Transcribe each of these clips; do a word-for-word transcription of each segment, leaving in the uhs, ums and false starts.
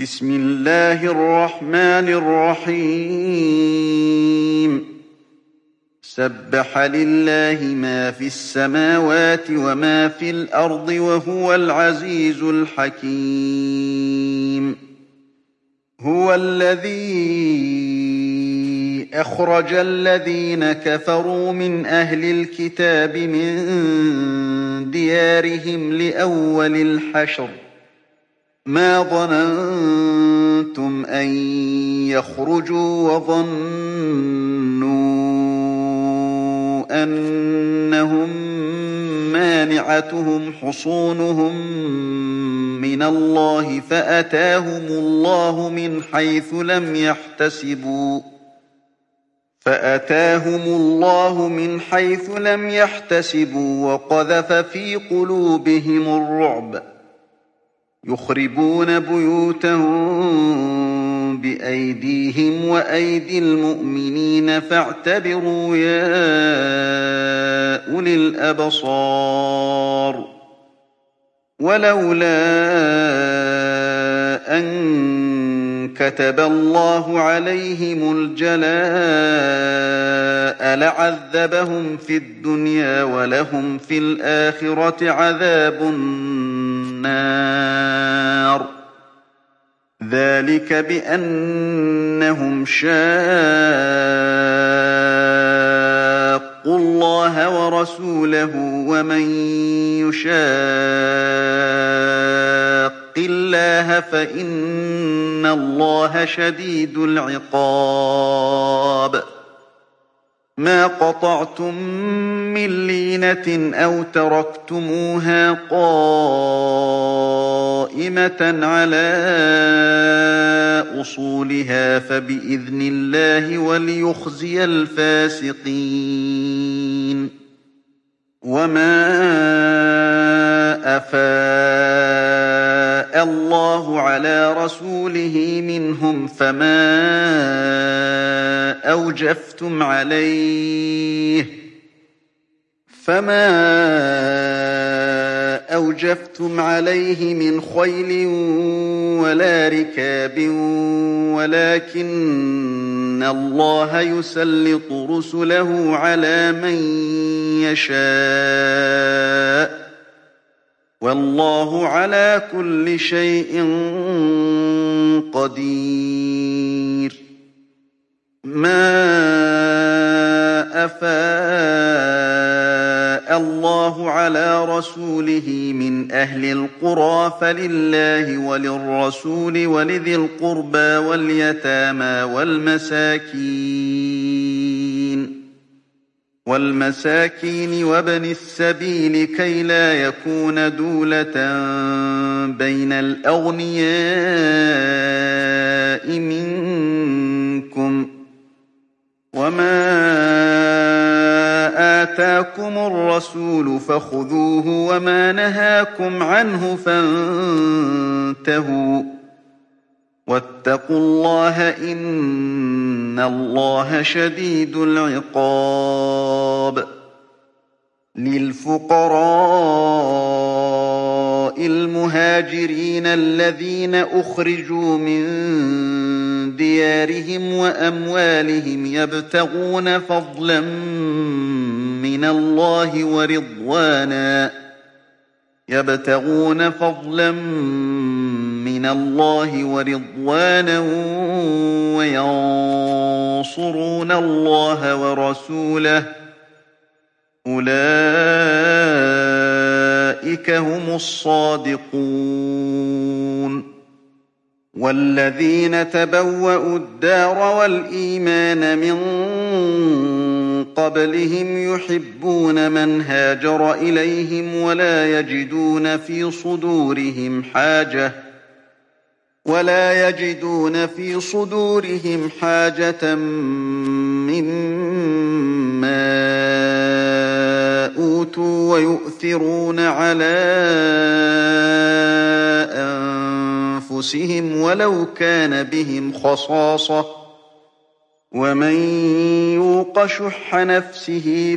بسم الله الرحمن الرحيم سبح لله ما في السماوات وما في الأرض وهو العزيز الحكيم هو الذي أخرج الذين كفروا من أهل الكتاب من ديارهم لأول الحشر ما ظننتم أن يخرجوا وظنوا أنهم مانعتهم حصونهم من الله فأتاهم الله من حيث لم يحتسبوا فأتاهم الله من حيث لم يحتسبوا وقذف في قلوبهم الرعب يخربون بيوتهم بأيديهم وأيدي المؤمنين فاعتبروا يا أولي الأبصار ولولا أن كتب الله عليهم الجلاء لعذبهم في الدنيا ولهم في الآخرة عذاب النار ذلك بأنهم شاقوا الله ورسوله ومن يشاق الله فإن الله شديد العقاب ما قطعتم من لينة أو تركتموها قائمة على أصولها فبإذن الله وليخزي الفاسقين وما أفاء الله على رسوله منهم فما أوجفتم عليه فما أوجفتم عليه من خيل ولا ركاب ولكن الله يسلط رسله على من يشاء والله على كل شيء قدير ما أفاء الله على رسوله من أهل القرى فلله وللرسول ولذي القربى واليتامى والمساكين والمساكين وابن السبيل كي لا يكون دولة بين الأغنياء منكم وما آتاكم الرسول فخذوه وما نهاكم عنه فانتهوا واتقوا الله إن الله شديد العقاب للفقراء المهاجرين الذين أخرجوا من ديارهم وأموالهم يبتغون فضلا من الله ورضوانا يبتغون فضلا من الله ورضوانا وينصرون الله ورسوله أولئك هم الصادقون والذين تبوأوا الدار والإيمان من قبلهم يحبون من هاجر إليهم ولا يجدون في صدورهم حاجة ولا يجدون في صدورهم حاجة مما أوتوا ويؤثرون على أنفسهم ولو كان بهم خصاصة ومن يوق شح نفسه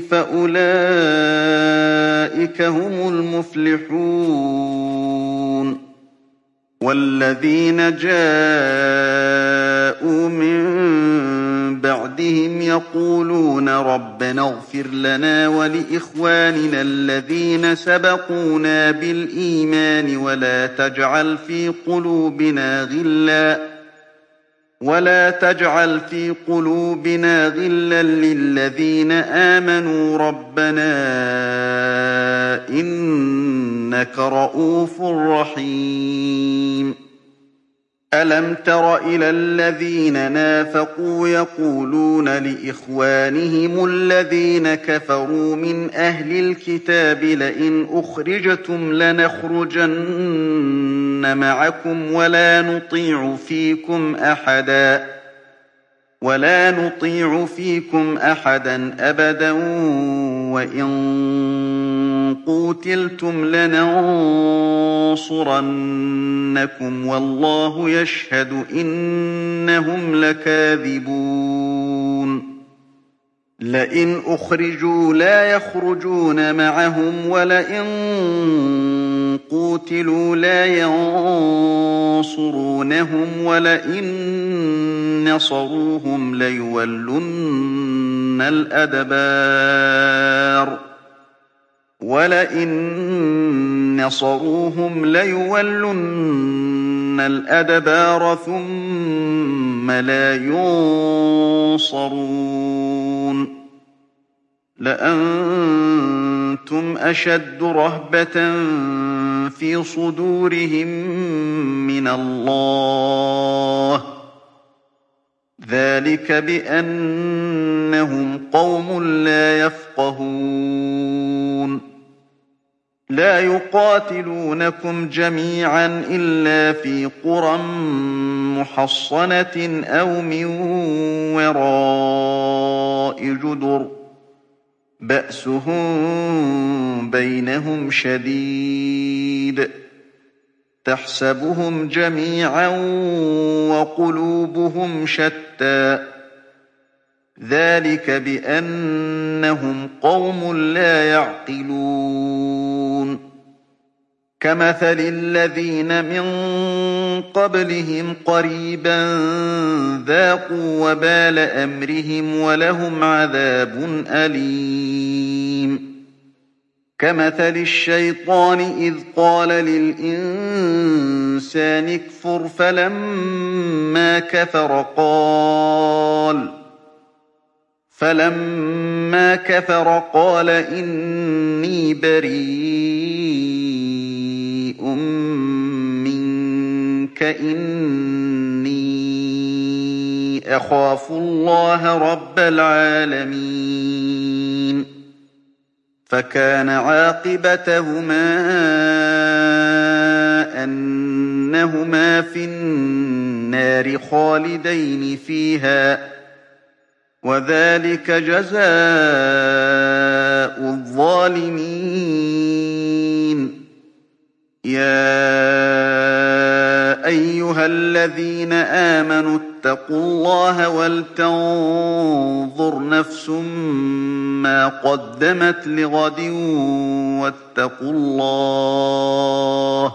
فأولئك هم المفلحون وَالَّذِينَ جَاءُوا مِن بَعْدِهِمْ يَقُولُونَ رَبَّنَا اغْفِرْ لَنَا وَلِإِخْوَانِنَا الَّذِينَ سَبَقُونَا بِالْإِيمَانِ وَلَا تَجْعَلْ فِي قُلُوبِنَا غِلًّا وَلَا تَجْعَلْ فِي قُلُوبِنَا غِلًّا لِّلَّذِينَ آمَنُوا رَبَّنَا إِنَّكَ رَءُوفٌ رَّحِيمٌ أَلَمْ تَرَ إِلَى الَّذِينَ نَافَقُوا يَقُولُونَ لِإِخْوَانِهِمُ الَّذِينَ كَفَرُوا مِنْ أَهْلِ الْكِتَابِ لَئِنْ أُخْرِجْتُمْ لَنَخْرُجَنَّ مَعَكُمْ وَلَا نُطِيعُ فِيكُمْ أَحَدًا وَلَا نُطِيعُ فِيكُمْ أَحَدًا أَبَدًا وَإِن قُوتِلْتُمْ لَنَنصُرَنَّكُمْ وَاللَّهُ يَشْهَدُ إِنَّهُمْ لَكَاذِبُونَ لَئِنْ أُخْرِجُوا لا يَخْرُجُونَ مَعَهُمْ وَلَئِن قُوتِلُوا لا يَنصُرُونَهُمْ وَلَئِن نَّصَرُوهُمْ لَيُوَلُّنَّ الْأَدْبَارَ وَلَئِن نَّصَرُوهُمْ لَيُوَلُّنَّ الْأَدْبَارَ ثُمَّ لَا يُنصَرُونَ لَأَنتُمْ أَشَدُّ رَهْبَةً فِي صُدُورِهِم مِّنَ اللَّهِ ۚ ذَٰلِكَ بِأَنَّهُمْ قَوْمٌ لَّا يَفْقَهُونَ لَا يُقَاتِلُونَكُمْ جَمِيعًا إِلَّا فِي قُرًى مُّحَصَّنَةٍ أَوْ مِن وَرَاءِ جُدُرٍ ۚ بَأْسُهُم بَيْنَهُمْ شَدِيدٌ تَحْسَبُهُمْ جَمِيعًا وَقُلُوبُهُمْ شَتَّىٰ ذَٰلِكَ بِأَنَّهُمْ قَوْمٌ لَّا يَعْقِلُونَ كَمَثَلِ الَّذِينَ مِن قَبْلِهِمْ قَرِيبًا ذَاقُوا وَبَالَ أَمْرِهِمْ وَلَهُمْ عَذَابٌ أَلِيمٌ كَمَثَلِ الشَّيْطَانِ إِذْ قَالَ لِلْإِنسَانِ اكْفُرْ فَلَمَّا كَفَرَ قَالَ فَلَمَّا كَفَرَ قَالَ إِنِّي بَرِيءٌ مِّنكَ إِنِّي أَخَافُ اللَّهَ رَبَّ الْعَالَمِينَ فَكَانَ عَاقِبَتَهُمَا أَنَّهُمَا فِي النَّارِ خَالِدَيْنِ فِيهَا ۚ وَذَٰلِكَ جَزَاءُ الظَّالِمِينَ يَا أَيُّهَا الَّذِينَ آمَنُوا اتَّقُوا اللَّهَ وَلْتَنظُرْ نَفْسٌ مَّا قَدَّمَتْ لِغَدٍ وَاتَّقُوا اللَّهَ ۚ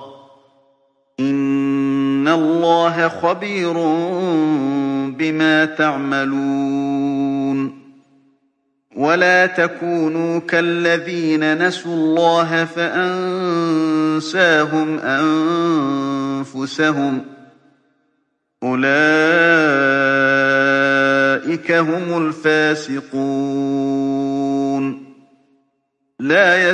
إِنَّ اللَّهَ خَبِيرٌ بِمَا تَعْمَلُونَ وَلَا تَكُونُوا كَالَّذِينَ نَسُوا اللَّهَ فَأَنسَاهُمْ أَنفُسَهُمْ ۚ أُولَٰئِكَ هُمُ الْفَاسِقُونَ لَا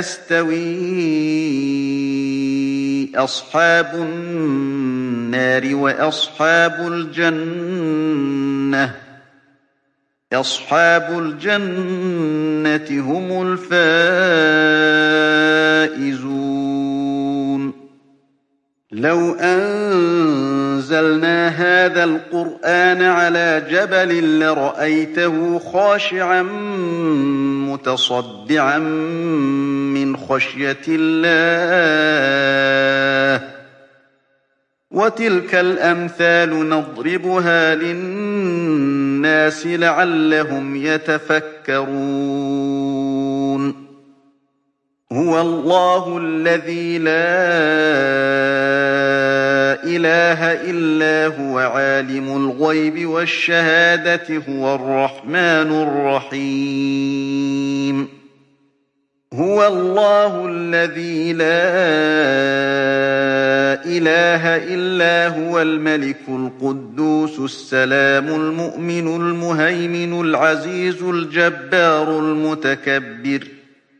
يَسْتَوِي أَصْحَابُ النَّارِ وَأَصْحَابُ الْجَنَّةِ ۚ أَصْحَابُ الْجَنَّةِ هُمُ الْفَائِزُونَ لَوْ أَنزَلْنَا هَٰذَا الْقُرْآنَ عَلَىٰ جَبَلٍ لَّرَأَيْتَهُ خَاشِعًا مُّتَصَدِّعًا مِّنْ خَشْيَةِ اللَّهِ ۚ وَتِلْكَ الْأَمْثَالُ نَضْرِبُهَا لِلنَّاسِ لَعَلَّهُمْ يَتَفَكَّرُونَ هو الله الذي لا إله إلا هو عالم الغيب والشهادة هو الرحمن الرحيم هو الله الذي لا إله إلا هو الملك القدوس السلام المؤمن المهيمن العزيز الجبار المتكبر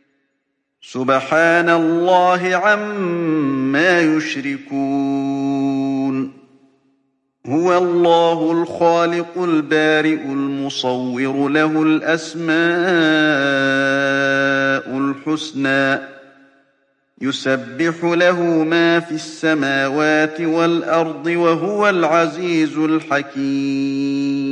سبحان الله عما يشركون هو الله الخالق البارئ المصور له الأسماء الحسنى يسبح له ما في السماوات والأرض وهو العزيز الحكيم